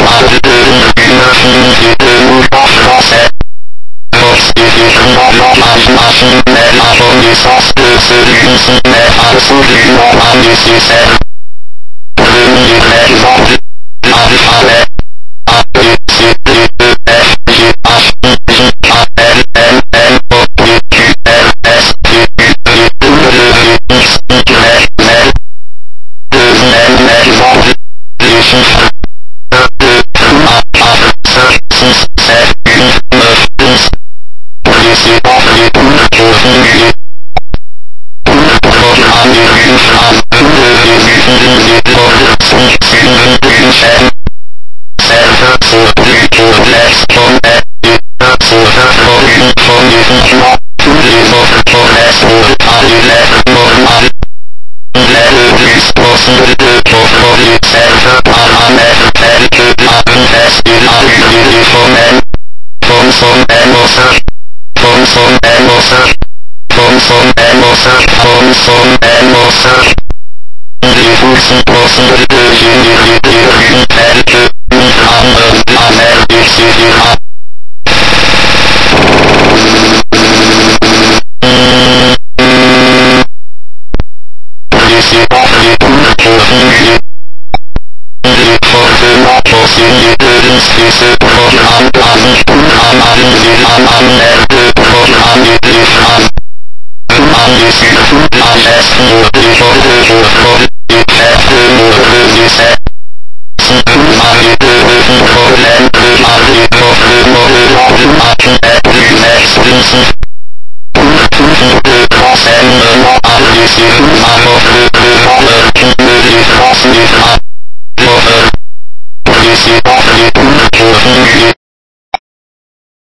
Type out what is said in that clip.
capable de une infinité de mots en français. Mortifiant l'imagination, mais la connaissance de celui-ci n'est absolument pas nécessaire. Premier exemple, l'alphabet. A, B, C, D, E, F, G, H, I, J, K, L, M, N, O, P, Q, R, S, T, U, V, W, X, Y, Z. Deuxième exemple, les chiffres. 1, 2, 3, 4, 5, 6, 7, 8, 9, 10. Laissez parler pour continuer. Pour programmer une phrase, vous devez utiliser l'ordre switch sur une chaîne. Serveur pour plutôt l'exponent et un serveur pour une phonétiquement. Tous les autres correspondent à des lettres normales. Il est le plus possible de contrôler certains paramètres tels que la vitesse et la durée des phonèmes. Consonne M5, consonne M5, consonne M5, consonne M5. Il est aussi possible de générer des runes telles que migraine, laser, etc. Laissez parler pour continuer. Il est fortement conseillé de lister ce programme basique pour analyser la manière de programmer les phrases. Demandez surtout la gestion des fautes de code et faites de nombreux essais. Si vous avez de petits problèmes, regardez votre mode d'emploi qui est plus explicite. Pour toujours de renseignements, adressez-vous à votre devanceur qui me les transmettra. Laissez